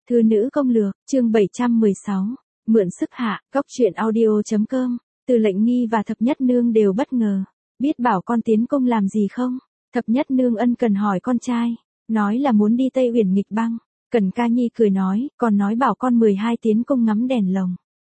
Thư nữ công lược, chương 716, mượn sức hạ, góc truyện audio.com, Từ Lệnh Nghi và Thập Nhất Nương đều bất ngờ. Biết bảo con tiến công làm gì không? Thập Nhất Nương ân cần hỏi con trai, nói là muốn đi Tây Uyển nghịch băng. Cẩn Ca Nhi cười nói, còn nói bảo con 12 tiến công ngắm đèn lồng.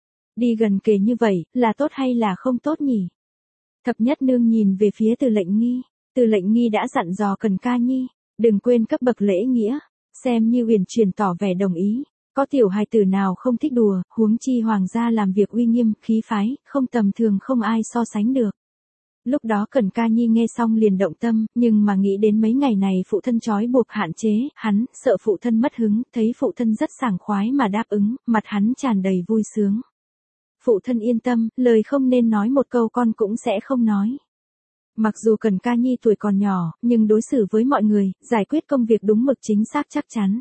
Đi gần kề như vậy, là tốt hay là không tốt nhỉ? Thập Nhất Nương nhìn về phía Từ Lệnh Nghi. Từ Lệnh Nghi đã dặn dò Cẩn Ca Nhi, đừng quên cấp bậc lễ nghĩa. Xem như Uyển Chuyển tỏ vẻ đồng ý. Có tiểu hài tử nào không thích đùa, huống chi hoàng gia làm việc uy nghiêm, khí phái, không tầm thường không ai so sánh được. Lúc đó Cẩn Ca Nhi nghe xong liền động tâm, nhưng mà nghĩ đến mấy ngày này phụ thân trói buộc hạn chế, hắn, sợ phụ thân mất hứng, thấy phụ thân rất sảng khoái mà đáp ứng, mặt hắn tràn đầy vui sướng. Phụ thân yên tâm, lời không nên nói một câu con cũng sẽ không nói. Mặc dù Cẩn Ca Nhi tuổi còn nhỏ, nhưng đối xử với mọi người, giải quyết công việc đúng mực chính xác chắc chắn.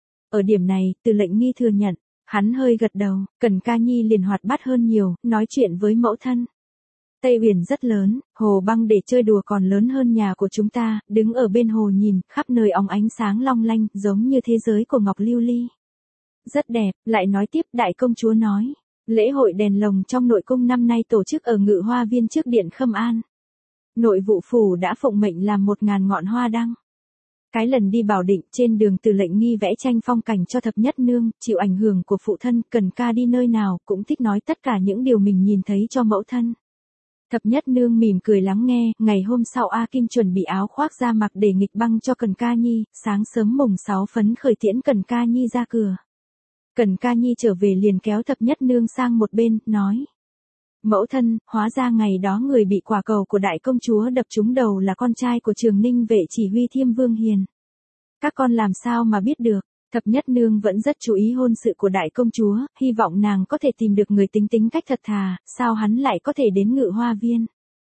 Ở điểm này, Từ Lệnh Nghi thừa nhận, hắn hơi gật đầu, Cẩn Ca Nhi liền hoạt bát hơn nhiều, nói chuyện với mẫu thân. Tây Uyển rất lớn, hồ băng để chơi đùa còn lớn hơn nhà của chúng ta, đứng ở bên hồ nhìn, khắp nơi óng ánh sáng long lanh, giống như thế giới của ngọc lưu ly. Rất đẹp, lại nói tiếp đại công chúa nói, lễ hội đèn lồng trong nội cung năm nay tổ chức ở Ngự Hoa Viên trước điện Khâm An. Nội vụ phủ đã phụng mệnh làm 1000 ngọn hoa đăng. Cái lần đi Bảo Định trên đường Từ Lệnh Nghi vẽ tranh phong cảnh cho Thập Nhất Nương, chịu ảnh hưởng của phụ thân, Cẩn Ca đi nơi nào cũng thích nói tất cả những điều mình nhìn thấy cho mẫu thân. Thập Nhất Nương mỉm cười lắng nghe, ngày hôm sau A Kim chuẩn bị áo khoác ra mặc để nghịch băng cho Cẩn Ca Nhi, sáng sớm mùng 6 phấn khởi tiễn Cẩn Ca Nhi ra cửa. Cẩn Ca Nhi trở về liền kéo Thập Nhất Nương sang một bên, nói. Mẫu thân, hóa ra ngày đó người bị quả cầu của đại công chúa đập trúng đầu là con trai của Trường Ninh vệ chỉ huy Thiêm Vương Hiền. Các con làm sao mà biết được? Thập Nhất Nương vẫn rất chú ý hôn sự của đại công chúa, hy vọng nàng có thể tìm được người tính cách thật thà, sao hắn lại có thể đến Ngự Hoa Viên.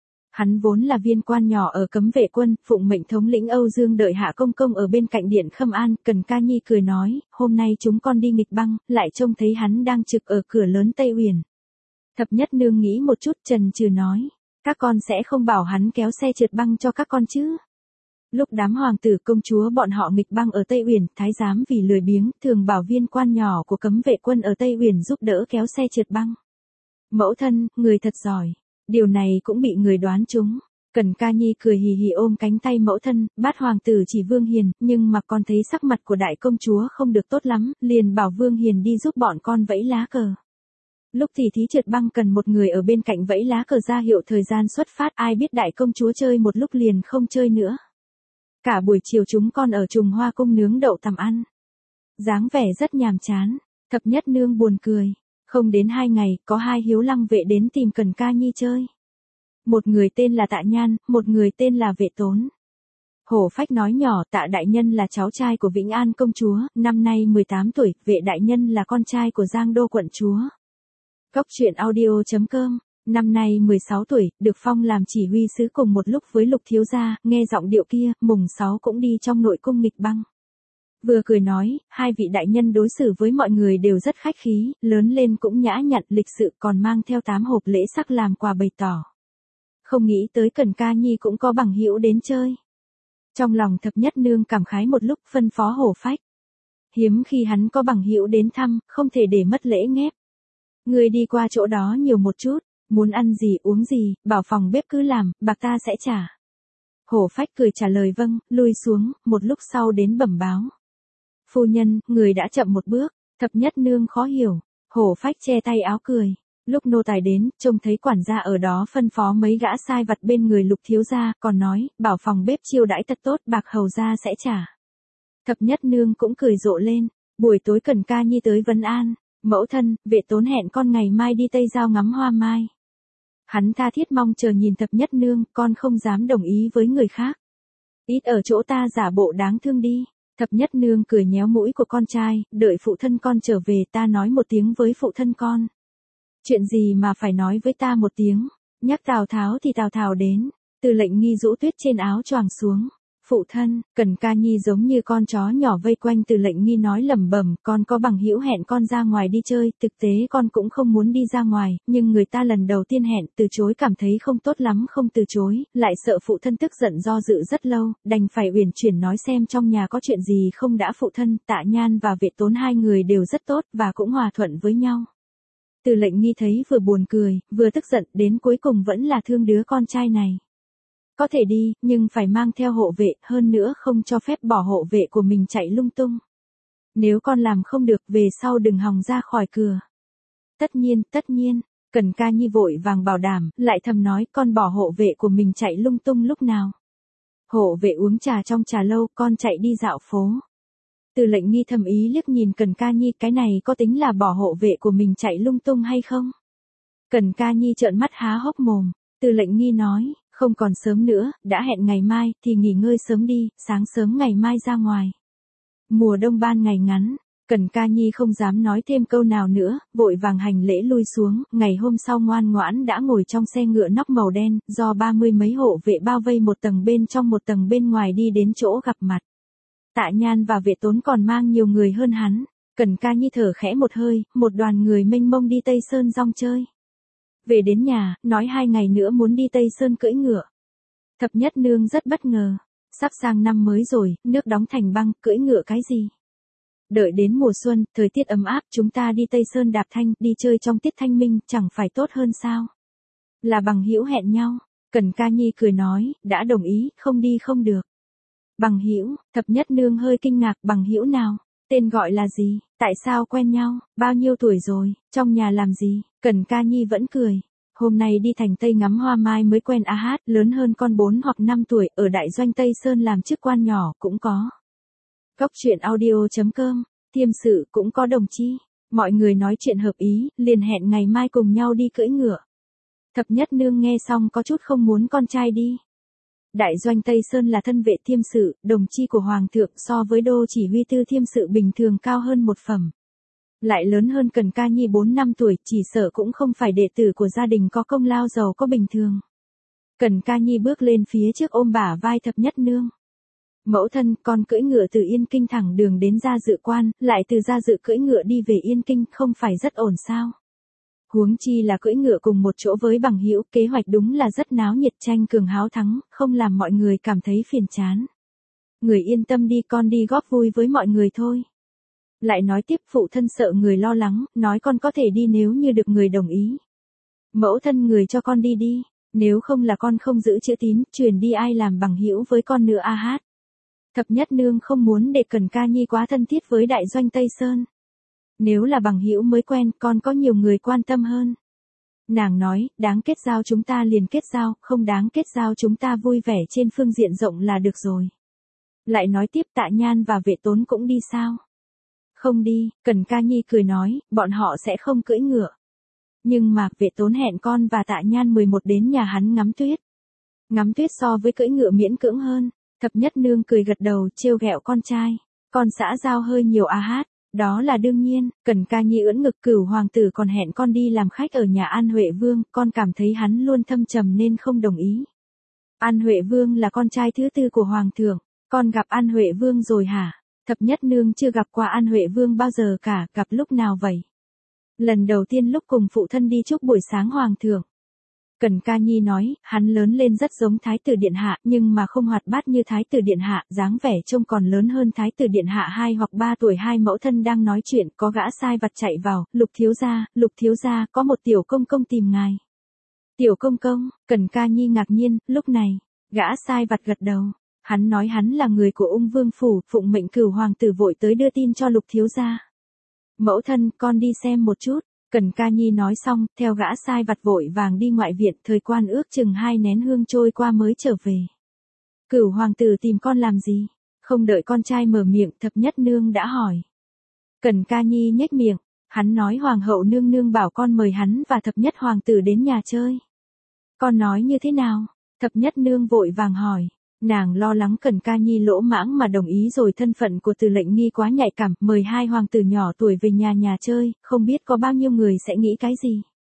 Hắn vốn là viên quan nhỏ ở Cấm Vệ Quân, phụng mệnh thống lĩnh Âu Dương đợi hạ công công ở bên cạnh điện Khâm An. Cẩn Ca Nhi cười nói, hôm nay chúng con đi nghịch băng, lại trông thấy hắn đang trực ở cửa lớn Tây Uyển. Thập Nhất Nương nghĩ một chút chần chừ nói, các con sẽ không bảo hắn kéo xe trượt băng cho các con chứ? Lúc đám hoàng tử công chúa bọn họ nghịch băng ở Tây Uyển, thái giám vì lười biếng, thường bảo viên quan nhỏ của Cấm Vệ Quân ở Tây Uyển giúp đỡ kéo xe trượt băng. Mẫu thân, người thật giỏi. Điều này cũng bị người đoán trúng. Cẩn Ca Nhi cười hì hì ôm cánh tay mẫu thân, bát hoàng tử chỉ Vương Hiền, nhưng mà con thấy sắc mặt của đại công chúa không được tốt lắm, liền bảo Vương Hiền đi giúp bọn con vẫy lá cờ. Lúc thì thí trượt băng cần một người ở bên cạnh vẫy lá cờ ra hiệu thời gian xuất phát, ai biết đại công chúa chơi một lúc liền không chơi nữa. Cả buổi chiều chúng con ở Trùng Hoa Cung nướng đậu tằm ăn. Dáng vẻ rất nhàm chán, Thập Nhất Nương buồn cười. Không đến 2 ngày, có 2 hiếu lăng vệ đến tìm Cẩn Ca Nhi chơi. Một người tên là Tạ Nhan, một người tên là Vệ Tốn. Hổ Phách nói nhỏ, Tạ đại nhân là cháu trai của Vĩnh An công chúa, năm nay 18 tuổi, Vệ đại nhân là con trai của Giang Đô quận chúa. Góc truyện audio.com, năm nay 16 tuổi, được phong làm chỉ huy sứ cùng một lúc với Lục thiếu gia, nghe giọng điệu kia, mùng 6 cũng đi trong nội cung nghịch băng. Vừa cười nói, hai vị đại nhân đối xử với mọi người đều rất khách khí, lớn lên cũng nhã nhặn lịch sự, còn mang theo 8 hộp lễ sắc làm quà bày tỏ. Không nghĩ tới Cẩn Ca Nhi cũng có bằng hữu đến chơi. Trong lòng Thập Nhất Nương cảm khái một lúc, phân phó Hổ Phách. Hiếm khi hắn có bằng hữu đến thăm, không thể để mất lễ nghép. Người đi qua chỗ đó nhiều một chút, muốn ăn gì uống gì, bảo phòng bếp cứ làm, bạc ta sẽ trả. Hổ Phách cười trả lời vâng, lui xuống, một lúc sau đến bẩm báo. Phu nhân, người đã chậm một bước. Thập Nhất Nương khó hiểu. Hổ Phách che tay áo cười. Lúc nô tài đến, trông thấy quản gia ở đó phân phó mấy gã sai vặt bên người Lục thiếu gia, còn nói, bảo phòng bếp chiêu đãi thật tốt, bạc hầu gia sẽ trả. Thập Nhất Nương cũng cười rộ lên. Buổi tối Cẩn Ca Nhi tới vấn an. Mẫu thân, Vệ Tốn hẹn con ngày mai đi Tây Giao ngắm hoa mai. Hắn tha thiết mong chờ nhìn Thập Nhất Nương, con không dám đồng ý với người khác. Ít ở chỗ ta giả bộ đáng thương đi. Thập Nhất Nương cười nhéo mũi của con trai, đợi phụ thân con trở về ta nói một tiếng với phụ thân con. Chuyện gì mà phải nói với ta một tiếng, nhắc Tào Tháo thì Tào Tháo đến. Từ Lệnh Nghi rũ tuyết trên áo choàng xuống. Phụ thân, Cần Ca Nhi giống như con chó nhỏ vây quanh Từ Lệnh Nghi nói lẩm bẩm, con có bằng hữu hẹn con ra ngoài đi chơi, thực tế con cũng không muốn đi ra ngoài, nhưng người ta lần đầu tiên hẹn, từ chối cảm thấy không tốt lắm không từ chối, lại sợ phụ thân tức giận do dự rất lâu, đành phải uyển chuyển nói xem trong nhà có chuyện gì không đã. Phụ thân, Tạ Nhan và Vệ Tốn hai người đều rất tốt và cũng hòa thuận với nhau. Từ Lệnh Nghi thấy vừa buồn cười, vừa tức giận, đến cuối cùng vẫn là thương đứa con trai này. Có thể đi, nhưng phải mang theo hộ vệ, hơn nữa không cho phép bỏ hộ vệ của mình chạy lung tung. Nếu con làm không được, về sau đừng hòng ra khỏi cửa. Tất nhiên, Cần Ca Nhi vội vàng bảo đảm, lại thầm nói con bỏ hộ vệ của mình chạy lung tung lúc nào. Hộ vệ uống trà trong trà lâu, con chạy đi dạo phố. Từ Lệnh Nghi thầm ý liếc nhìn Cần Ca Nhi, cái này có tính là bỏ hộ vệ của mình chạy lung tung hay không? Cần Ca Nhi trợn mắt há hốc mồm. Từ Lệnh Nghi nói, không còn sớm nữa, đã hẹn ngày mai, thì nghỉ ngơi sớm đi, sáng sớm ngày mai ra ngoài. Mùa đông ban ngày ngắn, Cần Ca Nhi không dám nói thêm câu nào nữa, vội vàng hành lễ lui xuống, ngày hôm sau ngoan ngoãn đã ngồi trong xe ngựa nóc màu đen, do 30 mấy hộ vệ bao vây một tầng bên trong một tầng bên ngoài đi đến chỗ gặp mặt. Tạ Nhan và Vệ Tốn còn mang nhiều người hơn hắn, Cần Ca Nhi thở khẽ một hơi, một đoàn người mênh mông đi Tây Sơn rong chơi. Về đến nhà, nói 2 ngày nữa muốn đi Tây Sơn cưỡi ngựa. Thập Nhất Nương rất bất ngờ, sắp sang năm mới rồi, nước đóng thành băng, cưỡi ngựa cái gì? Đợi đến mùa xuân, thời tiết ấm áp, chúng ta đi Tây Sơn đạp thanh, đi chơi trong tiết thanh minh, chẳng phải tốt hơn sao? Là bằng hữu hẹn nhau. Cần Ca Nhi cười nói, đã đồng ý, không đi không được. Bằng hữu? Thập Nhất Nương hơi kinh ngạc, bằng hữu nào? Tên gọi là gì? Tại sao quen nhau? Bao nhiêu tuổi rồi? Trong nhà làm gì? Cần Ca Nhi vẫn cười. Hôm nay đi thành Tây ngắm hoa mai mới quen A Hát, lớn hơn con 4 hoặc 5 tuổi, ở đại doanh Tây Sơn làm chức quan nhỏ, cũng có. Góc truyện audio.com, Thiêm sự cũng có đồng chi. Mọi người nói chuyện hợp ý, liền hẹn ngày mai cùng nhau đi cưỡi ngựa. Thập Nhất Nương nghe xong có chút không muốn con trai đi. Đại doanh Tây Sơn là thân vệ Thiêm sự, đồng chi của Hoàng thượng, so với đô chỉ huy tư Thiêm sự bình thường cao hơn một phẩm. Lại lớn hơn Cần Ca Nhi 4 năm tuổi, chỉ sợ cũng không phải đệ tử của gia đình có công lao giàu có bình thường. Cần Ca Nhi bước lên phía trước ôm bả vai Thập Nhất Nương. Mẫu thân, con cưỡi ngựa từ Yên Kinh thẳng đường đến Gia Dự Quan, lại từ Gia Dự cưỡi ngựa đi về Yên Kinh, không phải rất ổn sao? Huống chi là cưỡi ngựa cùng một chỗ với bằng hữu, kế hoạch đúng là rất náo nhiệt, tranh cường háo thắng, không làm mọi người cảm thấy phiền chán. Người yên tâm đi, con đi góp vui với mọi người thôi. Lại nói tiếp, phụ thân sợ người lo lắng, nói con có thể đi nếu như được người đồng ý. Mẫu thân, người cho con đi đi, nếu không là con không giữ chữ tín, truyền đi ai làm bằng hữu với con nữa A Hát. Thập Nhất Nương không muốn để Cần Ca Nhi quá thân thiết với đại doanh Tây Sơn. Nếu là bằng hữu mới quen, con có nhiều người quan tâm hơn. Nàng nói, đáng kết giao chúng ta liền kết giao, không đáng kết giao chúng ta vui vẻ trên phương diện rộng là được rồi. Lại nói tiếp, Tạ Nhan và Vệ Tốn cũng đi sao? Không đi, Cần Ca Nhi cười nói, bọn họ sẽ không cưỡi ngựa. Nhưng mà, Vệ Tốn hẹn con và Tạ Nhan 11 đến nhà hắn ngắm tuyết. Ngắm tuyết so với cưỡi ngựa miễn cưỡng hơn. Thập Nhất Nương cười gật đầu, trêu ghẹo con trai. Con xã giao hơi nhiều A Hát. Đó là đương nhiên. Cần Ca Nhi ưỡn ngực, Cửu hoàng tử còn hẹn con đi làm khách ở nhà An Huệ Vương, con cảm thấy hắn luôn thâm trầm nên không đồng ý. An Huệ Vương là con trai thứ 4 của hoàng thượng, con gặp An Huệ Vương rồi hả? Thập Nhất Nương chưa gặp qua An Huệ Vương bao giờ cả, gặp lúc nào vậy? Lần đầu tiên lúc cùng phụ thân đi chúc buổi sáng hoàng thượng. Cần Ca Nhi nói, hắn lớn lên rất giống Thái tử Điện Hạ, nhưng mà không hoạt bát như Thái tử Điện Hạ, dáng vẻ trông còn lớn hơn Thái tử Điện Hạ 2 hoặc 3 tuổi. Hai mẫu thân đang nói chuyện, có gã sai vặt chạy vào, Lục thiếu gia, có một tiểu công công tìm ngài. Tiểu công công? Cần Ca Nhi ngạc nhiên, lúc này, gã sai vặt gật đầu. Hắn nói hắn là người của Ung Vương phủ, phụng mệnh Cửu hoàng tử vội tới đưa tin cho Lục thiếu gia. Mẫu thân, con đi xem một chút. Cần Ca Nhi nói xong, theo gã sai vặt vội vàng đi ngoại viện, thời quan ước chừng 2 nén hương trôi qua mới trở về. Cửu hoàng tử tìm con làm gì? Không đợi con trai mở miệng, Thập Nhất Nương đã hỏi. Cần Ca Nhi nhếch miệng, hắn nói hoàng hậu nương nương bảo con mời hắn và Thập Nhất hoàng tử đến nhà chơi. Con nói như thế nào? Thập Nhất Nương vội vàng hỏi. Nàng lo lắng Cần Ca Nhi lỗ mãng mà đồng ý rồi, thân phận của Từ Lệnh Nghi quá nhạy cảm, mời 2 hoàng tử nhỏ tuổi về nhà chơi, không biết có bao nhiêu người sẽ nghĩ cái gì.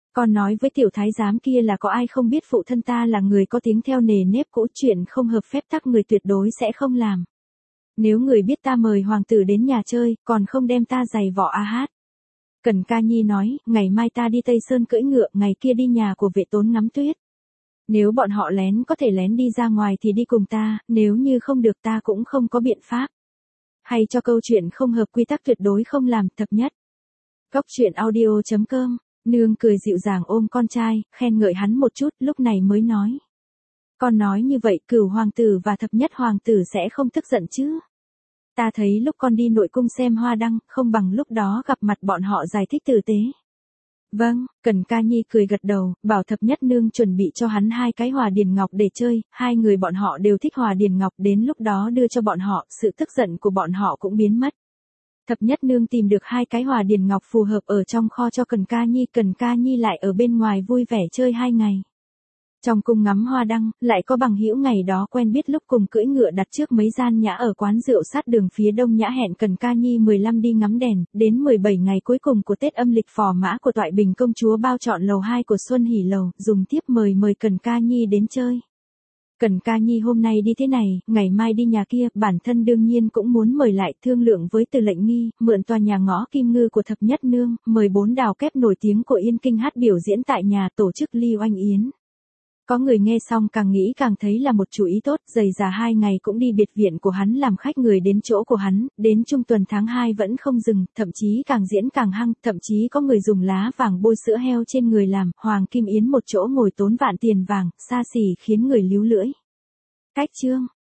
Con nói với tiểu thái giám kia là có ai không biết phụ thân ta là người có tiếng theo nề nếp cũ, chuyện không hợp phép tắc người tuyệt đối sẽ không làm. Nếu người biết ta mời hoàng tử đến nhà chơi, còn không đem ta giày vò a hát. Cẩn Ca Nhi nói, ngày mai ta đi Tây Sơn cưỡi ngựa, ngày kia đi nhà của Vệ Tốn ngắm tuyết. Nếu bọn họ lén có thể lén đi ra ngoài thì đi cùng ta, nếu như không được ta cũng không có biện pháp. Hay cho câu chuyện không hợp quy tắc tuyệt đối không làm. Thập nhất. Góc truyện audio.com. Nương cười dịu dàng ôm con trai, khen ngợi hắn một chút, lúc này mới nói. Con nói như vậy Cửu hoàng tử và Thập nhất hoàng tử sẽ không tức giận chứ? Ta thấy lúc con đi nội cung xem hoa đăng, không bằng lúc đó gặp mặt bọn họ giải thích tử tế. Vâng, Cẩn Ca Nhi cười gật đầu, bảo Thập nhất nương chuẩn bị cho hắn 2 cái hòa điền ngọc để chơi, 2 người bọn họ đều thích hòa điền ngọc, đến lúc đó đưa cho bọn họ, sự tức giận của bọn họ cũng biến mất. Thập nhất nương tìm được 2 cái hòa điền ngọc phù hợp ở trong kho cho Cẩn Ca Nhi lại ở bên ngoài vui vẻ chơi 2 ngày. Trong cung ngắm hoa đăng, lại có bằng hữu ngày đó quen biết lúc cùng cưỡi ngựa đặt trước mấy gian nhã ở quán rượu sát đường phía đông nhã hẹn Cẩn Ca Nhi 15 đi ngắm đèn, đến 17 ngày cuối cùng của Tết âm lịch phò mã của Toại Bình công chúa bao chọn lầu 2 của Xuân Hỷ Lầu, dùng tiếp mời Cẩn Ca Nhi đến chơi. Cẩn Ca Nhi hôm nay đi thế này, ngày mai đi nhà kia, bản thân đương nhiên cũng muốn mời lại, thương lượng với Từ Lệnh Nghi, mượn tòa nhà ngõ Kim Ngư của Thập nhất nương, mời 4 đào kép nổi tiếng của Yên Kinh hát biểu diễn tại nhà, tổ chức ly oanh yến. Có người nghe xong càng nghĩ càng thấy là một chủ ý tốt, dày dà 2 ngày cũng đi biệt viện của hắn làm khách người đến chỗ của hắn, đến trung tuần tháng 2 vẫn không dừng, thậm chí càng diễn càng hăng, thậm chí có người dùng lá vàng bôi sữa heo trên người làm, Hoàng Kim Yến một chỗ ngồi tốn vạn tiền vàng, xa xỉ khiến người líu lưỡi. Cách chương